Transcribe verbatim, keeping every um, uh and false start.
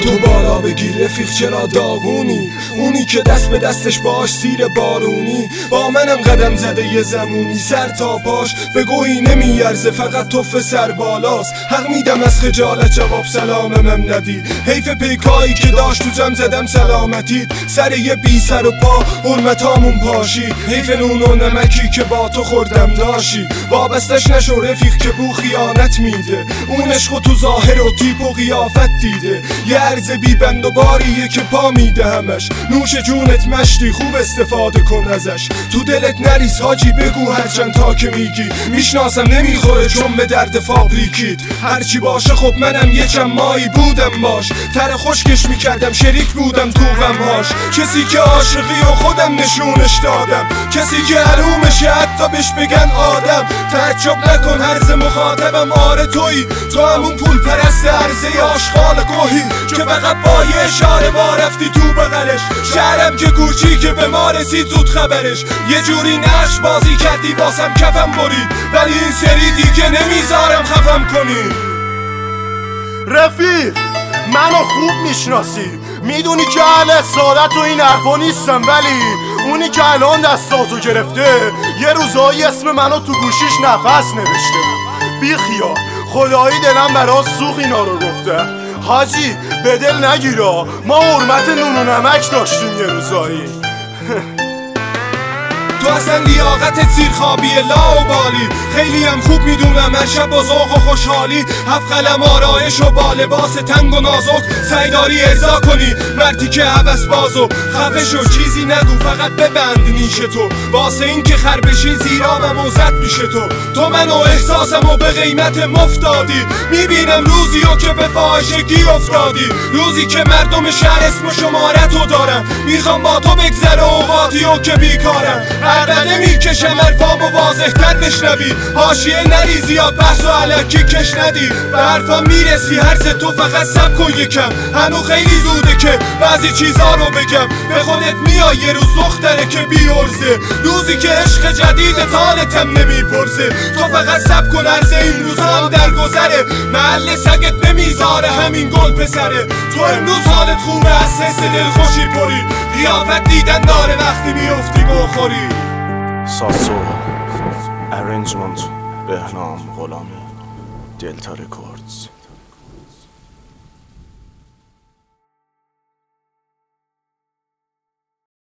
تو بالا بگیر رفیق چرا داغونی، اونی که دست به دستش باش سیر بارونی، با منم قدم زده یه زمونی سر تا پاش به گویی نمیارزه فقط توف سر بالاست. حق میدم از خجالت جواب سلامم ندی، حیف پیکایی که داشت تو جمع زدم سلامتی، سر یه بی سر و پا حرمتامون پاشی، حیف نون و نمکی که با تو خوردم داشی، وابستش نشو رفیق که بو خیانت میده، اون عشق تو ظاهر و تیپ و قیافت دیده، یه عرض بی بند و باریه که پا میده همش، نوش جونت مشتی خوب استفاده کن ازش، تو دلت نریز حاجی بگو هرچند تا که میگی، میشناسم نمیخوره چون به درد فابریکید، هرچی باشه خب منم یه چمایی بودم باش، تر خشکش میکردم شریک بودم تو غمهاش، کسی که عاشقی و خودم نشونش دادم، کسی که حرومشه حتی بهش بگن آدم، تعجب نکن هرز مخاطبم آره تویی، تو همون پول پرست عرضه آشغال گوهی که فقط با یه اشاره با رفتی تو بغلش، شهرم که کوچیکه به ما رسید زود خبرش، یه جوری نقش بازی کردی واسم کفم برید، ولی این سری دیگه نمیذارم خفم کنی. رفیق منو خوب میشناسی، میدونی که اهل سعادت و این حرفا نیستم، ولی اونی که الان دستاتو گرفته یه روزایی اسم منو تو گوشیش نفس نوشته بود. بی خیال خدایی دلم برا سوخ اینا رو گفته. حاجی به دل نگیرا، ما حرمت نون و نمک داشتیم یه روزایی. تو اصلا لیاقتت زیر خوابیه لاوبالی، خیلی هم خوب میدونم هر شب با ذوق و خوشحالی، هفت قلم آرایش و با لباس تنگ و نازک سعی ارضا کنی مردی که هوس بازو، خفه شو چیزی نگو فقط ببند نیش تو، واسه این که خر بشی زیرامم و زد میشه تو، تو من و احساسم و به قیمت مفتادی، میبینم روزیو که به فاحشگی افتادی، روزی که مردم شهر اسم و شمارتو دارم، میخوام با تو بگذره اوقاتیو که بیکارم، عربده میکشم حرفامو واضح تر بشنوی، حاشیه نری زیاد بحث و علکی کش ندی، به حرفام میرسی هرز تو فقط سب کن یکم، هنو خیلی زوده که بعضی چیزا رو بگم، به خودت میای یه روز دختره که بیارزه، روزی که عشق جدید حالتم نمیپرسه، تو فقط سب کن عرض این روزا هم درگذره، محل سگت نمیذاره همین گل پسره، تو امروز حالت خوبه از حس دلخوشی پری، قیافت دیدن داره وقتی میافتی بخوری. ساسو ارنجمنت بهنام غلامی دلتا رکوردز.